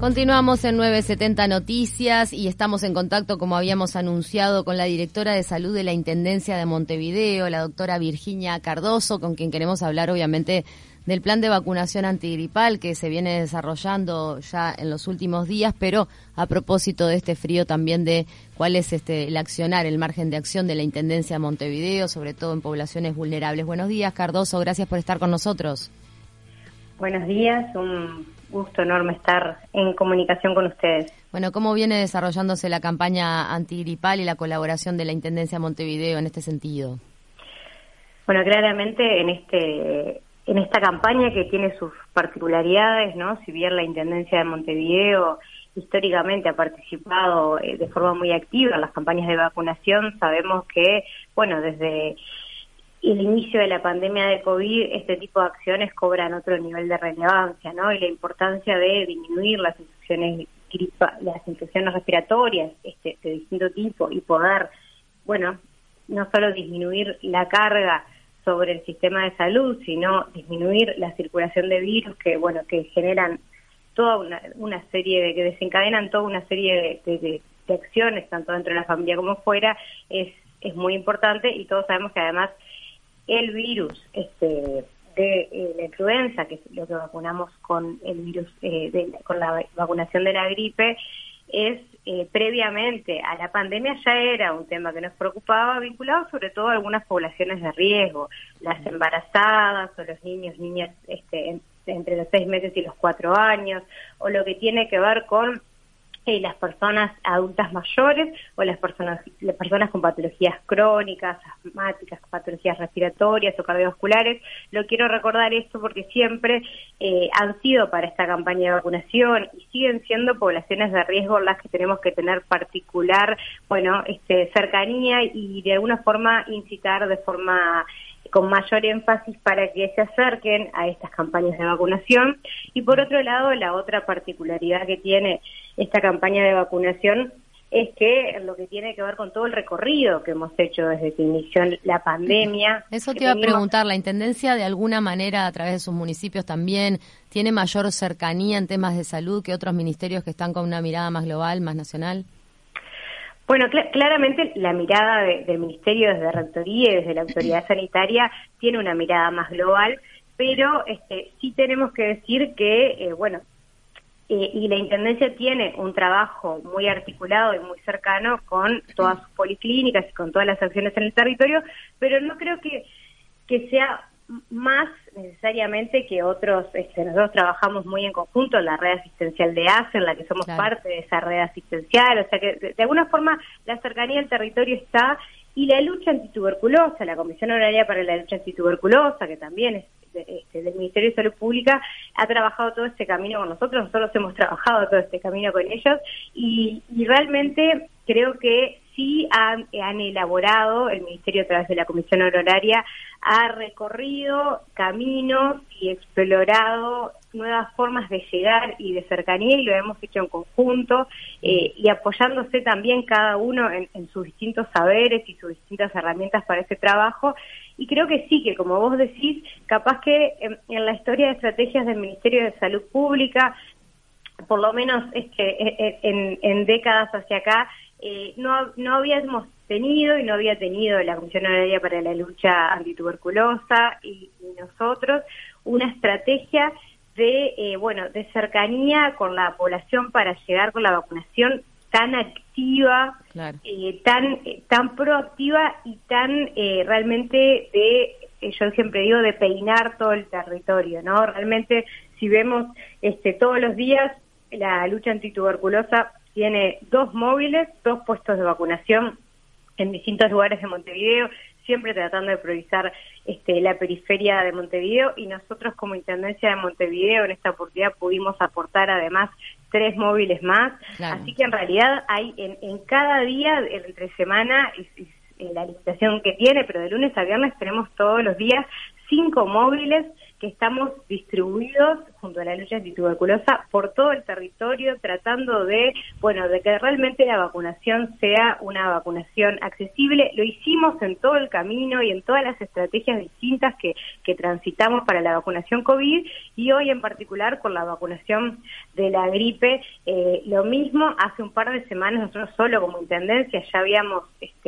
Continuamos en 970 Noticias y estamos en contacto, como habíamos anunciado, con la directora de salud de la Intendencia de Montevideo, la doctora Virginia Cardoso, con quien queremos hablar obviamente del plan de vacunación antigripal que se viene desarrollando ya en los últimos días, pero a propósito de este frío también de cuál es el accionar, el margen de acción de la Intendencia de Montevideo, sobre todo en poblaciones vulnerables. Buenos días, Cardoso, gracias por estar con nosotros. Buenos días, un gusto enorme estar en comunicación con ustedes. Bueno, ¿cómo viene desarrollándose la campaña antigripal y la colaboración de la Intendencia de Montevideo en este sentido? Bueno, claramente en esta campaña que tiene sus particularidades, ¿no? Si bien la Intendencia de Montevideo históricamente ha participado de forma muy activa en las campañas de vacunación, sabemos que, bueno, desde el inicio de la pandemia de COVID, este tipo de acciones cobran otro nivel de relevancia, ¿no? Y la importancia de disminuir las infecciones respiratorias de distinto tipo y poder, bueno, no solo disminuir la carga sobre el sistema de salud, sino disminuir la circulación de virus que generan toda una serie que desencadenan toda una serie de acciones, tanto dentro de la familia como fuera, es muy importante, y todos sabemos que además el virus de la influenza, que es lo que vacunamos con el virus con la vacunación de la gripe, es previamente a la pandemia ya era un tema que nos preocupaba, vinculado sobre todo a algunas poblaciones de riesgo, las embarazadas o los niñas entre los 6 meses y los 4 años, o lo que tiene que ver con las personas adultas mayores o las personas con patologías crónicas, asmáticas, patologías respiratorias o cardiovasculares. Lo quiero recordar esto porque siempre han sido para esta campaña de vacunación y siguen siendo poblaciones de riesgo las que tenemos que tener particular, cercanía y de alguna forma incitar de forma con mayor énfasis para que se acerquen a estas campañas de vacunación. Y por otro lado, la otra particularidad que tiene esta campaña de vacunación es que lo que tiene que ver con todo el recorrido que hemos hecho desde que inició la pandemia. Eso te iba a preguntar, ¿la Intendencia de alguna manera a través de sus municipios también tiene mayor cercanía en temas de salud que otros ministerios que están con una mirada más global, más nacional? Bueno, claramente la mirada del Ministerio desde Rectoría y desde la Autoridad Sanitaria tiene una mirada más global, pero sí tenemos que decir que, y la Intendencia tiene un trabajo muy articulado y muy cercano con todas sus policlínicas y con todas las acciones en el territorio, pero no creo que sea más necesariamente que otros. Nosotros trabajamos muy en conjunto en la red asistencial de ACE, en la que somos parte de esa red asistencial, o sea que de alguna forma la cercanía al territorio está, y la lucha antituberculosa, la Comisión Honoraria para la Lucha Antituberculosa, que también es del Ministerio de Salud Pública, ha trabajado todo este camino con nosotros hemos trabajado todo este camino con ellos, y realmente creo que sí han elaborado, el Ministerio a través de la Comisión Honoraria, ha recorrido caminos y explorado nuevas formas de llegar y de cercanía, y lo hemos hecho en conjunto, y apoyándose también cada uno en sus distintos saberes y sus distintas herramientas para ese trabajo. Y creo que sí, que como vos decís, capaz que en la historia de estrategias del Ministerio de Salud Pública, por lo menos en décadas hacia acá, no habíamos tenido y no había tenido la Comisión Honoraria para la Lucha Antituberculosa y nosotros una estrategia de cercanía con la población para llegar con la vacunación tan activa, claro, tan proactiva y tan realmente yo siempre digo, de peinar todo el territorio, ¿no? Realmente, si vemos todos los días, la lucha antituberculosa tiene 2 móviles, 2 puestos de vacunación en distintos lugares de Montevideo, siempre tratando de priorizar la periferia de Montevideo, y nosotros como Intendencia de Montevideo en esta oportunidad pudimos aportar además 3 móviles más, claro. Así que en realidad hay en cada día, entre semana, la limitación que tiene, pero de lunes a viernes tenemos todos los días 5 móviles que estamos distribuidos junto a la lucha antituberculosa por todo el territorio, tratando de que realmente la vacunación sea una vacunación accesible. Lo hicimos en todo el camino y en todas las estrategias distintas que transitamos para la vacunación COVID, y hoy en particular con la vacunación de la gripe, lo mismo. Hace un par de semanas nosotros solo como Intendencia ya habíamos,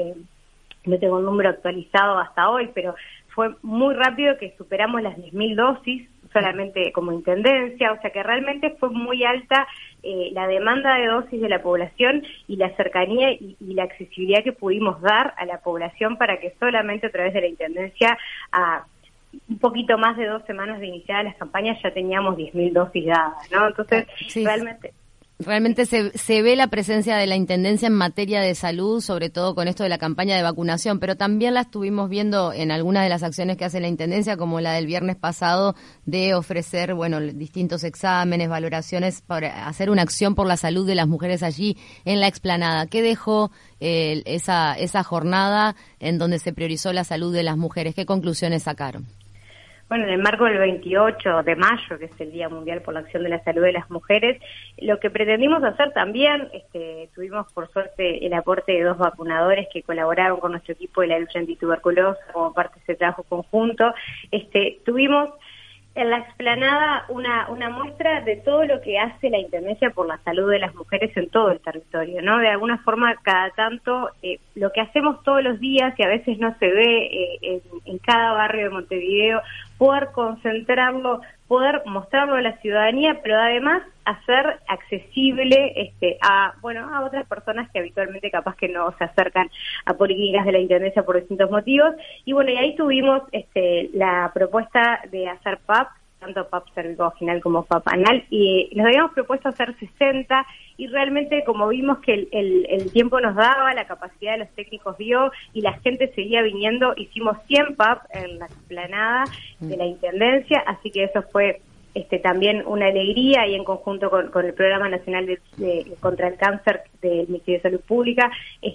no tengo un número actualizado hasta hoy, pero fue muy rápido que superamos las 10.000 dosis solamente como Intendencia, o sea que realmente fue muy alta la demanda de dosis de la población y la cercanía y la accesibilidad que pudimos dar a la población para que solamente a través de la Intendencia, a un poquito más de 2 semanas de iniciadas las campañas, ya teníamos 10.000 dosis dadas, ¿no? Entonces, sí, realmente se ve la presencia de la Intendencia en materia de salud, sobre todo con esto de la campaña de vacunación, pero también la estuvimos viendo en algunas de las acciones que hace la Intendencia, como la del viernes pasado, de ofrecer, distintos exámenes, valoraciones, para hacer una acción por la salud de las mujeres allí en la explanada. ¿Qué dejó esa jornada en donde se priorizó la salud de las mujeres? ¿Qué conclusiones sacaron? Bueno, en el marco del 28 de mayo, que es el Día Mundial por la Acción de la Salud de las Mujeres, lo que pretendimos hacer también, tuvimos por suerte el aporte de 2 vacunadores que colaboraron con nuestro equipo de la lucha antituberculosa como parte de ese trabajo conjunto. Tuvimos en la explanada una muestra de todo lo que hace la Intendencia por la salud de las mujeres en todo el territorio, ¿no? De alguna forma, cada tanto, lo que hacemos todos los días y a veces no se ve en cada barrio de Montevideo, poder concentrarlo, poder mostrarlo a la ciudadanía, pero además hacer accesible a otras personas que habitualmente capaz que no se acercan a políticas de la Intendencia por distintos motivos. Y ahí tuvimos la propuesta de hacer PAP, tanto PAP cervicovaginal como PAP anal, y nos habíamos propuesto hacer 60, y realmente como vimos que el tiempo nos daba, la capacidad de los técnicos dio y la gente seguía viniendo, hicimos 100 PAP en la explanada de la Intendencia, así que eso fue también una alegría, y en conjunto con el Programa Nacional de contra el Cáncer del Ministerio de Salud Pública,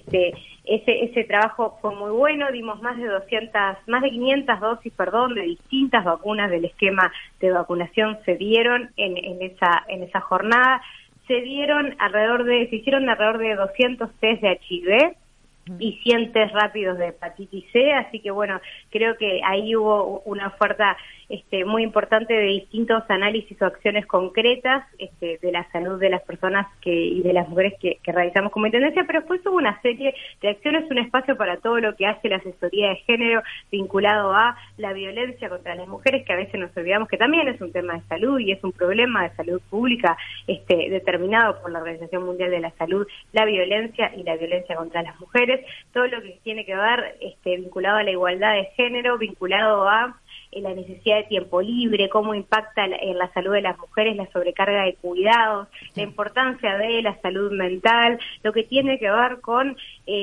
ese trabajo fue muy bueno. Dimos más de 500 dosis, de distintas vacunas del esquema de vacunación se dieron en esa jornada. Se hicieron alrededor de 200 test de HIV y 100 test rápidos de hepatitis C, así que creo que ahí hubo una oferta muy importante de distintos análisis o acciones concretas de la salud de las personas y de las mujeres que realizamos como Intendencia, pero después hubo una serie de acciones, un espacio para todo lo que hace la asesoría de género vinculado a la violencia contra las mujeres, que a veces nos olvidamos que también es un tema de salud y es un problema de salud pública determinado por la Organización Mundial de la Salud, la violencia y la violencia contra las mujeres, todo lo que tiene que ver vinculado a la igualdad de género, vinculado a la necesidad de tiempo libre, cómo impacta en la salud de las mujeres la sobrecarga de cuidados, la importancia de la salud mental, lo que tiene que ver con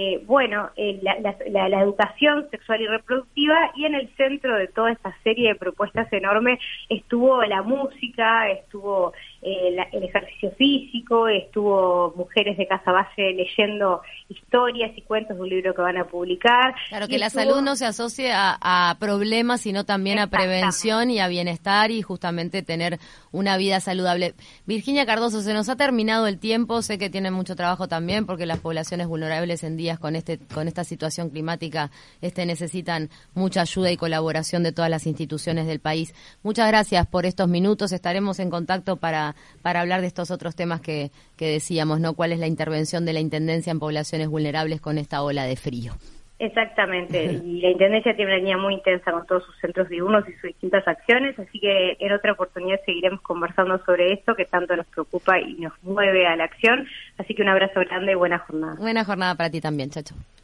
la educación sexual y reproductiva, y en el centro de toda esta serie de propuestas enormes estuvo la música, estuvo el ejercicio físico, estuvo Mujeres de Casa Valle leyendo historias y cuentos de un libro que van a publicar. Claro, que la salud no se asocie a problemas, sino también a prevención y a bienestar, y justamente tener una vida saludable. Virginia Cardoso, se nos ha terminado el tiempo, sé que tienen mucho trabajo también, porque las poblaciones vulnerables en días con esta situación climática necesitan mucha ayuda y colaboración de todas las instituciones del país. Muchas gracias por estos minutos, estaremos en contacto para hablar de estos otros temas que decíamos, ¿no? ¿Cuál es la intervención de la Intendencia en poblaciones vulnerables con esta ola de frío? Exactamente, y la Intendencia tiene una línea muy intensa con todos sus centros diurnos y sus distintas acciones, así que en otra oportunidad seguiremos conversando sobre esto que tanto nos preocupa y nos mueve a la acción, así que un abrazo grande y buena jornada. Buena jornada para ti también, Chacho.